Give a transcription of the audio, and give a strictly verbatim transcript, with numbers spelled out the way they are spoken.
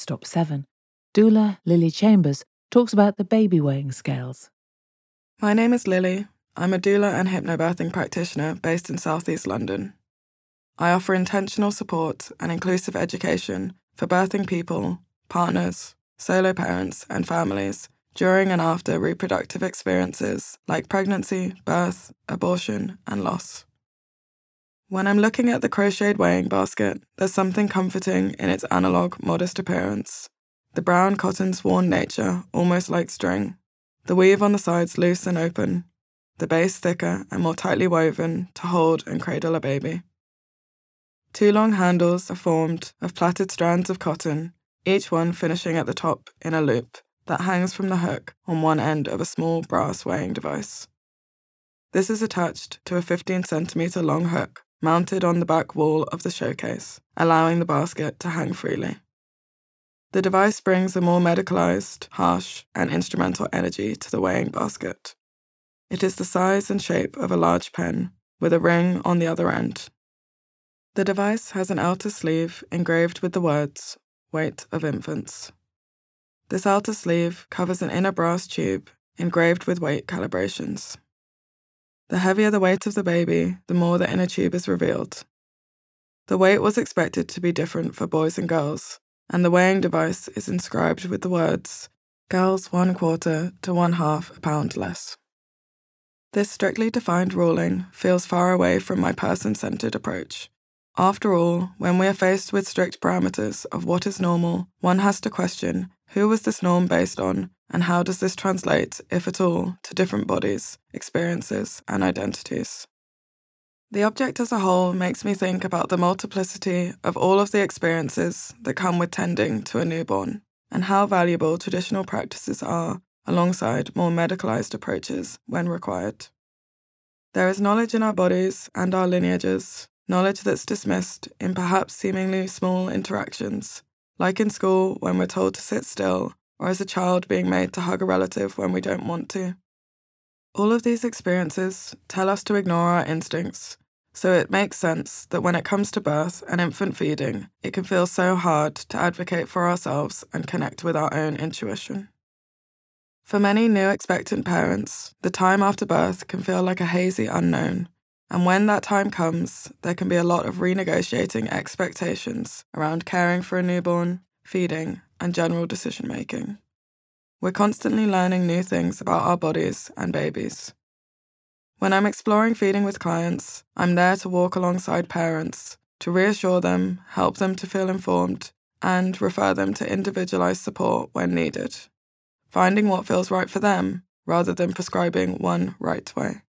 Stop seven, doula Lily Chambers talks about the baby weighing scales. My name is Lily. I'm a doula and hypnobirthing practitioner based in South East London. I offer intentional support and inclusive education for birthing people, partners, solo parents, and families during and after reproductive experiences like pregnancy, birth, abortion, and loss. When I'm looking at the crocheted weighing basket, there's something comforting in its analogue, modest appearance. The brown cotton's worn nature, almost like string. The weave on the sides loose and open. The base thicker and more tightly woven to hold and cradle a baby. Two long handles are formed of plaited strands of cotton, each one finishing at the top in a loop that hangs from the hook on one end of a small brass weighing device. This is attached to a fifteen centimetre long hook mounted on the back wall of the showcase, allowing the basket to hang freely. The device brings a more medicalised, harsh, and instrumental energy to the weighing basket. It is the size and shape of a large pen, with a ring on the other end. The device has an outer sleeve engraved with the words, "Weight of infants." This outer sleeve covers an inner brass tube engraved with weight calibrations. The heavier the weight of the baby, the more the inner tube is revealed. The weight was expected to be different for boys and girls, and the weighing device is inscribed with the words, "Girls one quarter to one half a pound less." This strictly defined ruling feels far away from my person-centered approach. After all, when we are faced with strict parameters of what is normal, one has to question, who was this norm based on, and how does this translate, if at all, to different bodies, experiences, and identities? The object as a whole makes me think about the multiplicity of all of the experiences that come with tending to a newborn, and how valuable traditional practices are alongside more medicalised approaches when required. There is knowledge in our bodies and our lineages, knowledge that's dismissed in perhaps seemingly small interactions, like in school when we're told to sit still, or as a child being made to hug a relative when we don't want to. All of these experiences tell us to ignore our instincts, so it makes sense that when it comes to birth and infant feeding, it can feel so hard to advocate for ourselves and connect with our own intuition. For many new expectant parents, the time after birth can feel like a hazy unknown, and when that time comes, there can be a lot of renegotiating expectations around caring for a newborn, feeding, and general decision-making. We're constantly learning new things about our bodies and babies. When I'm exploring feeding with clients, I'm there to walk alongside parents, to reassure them, help them to feel informed, and refer them to individualized support when needed, finding what feels right for them rather than prescribing one right way.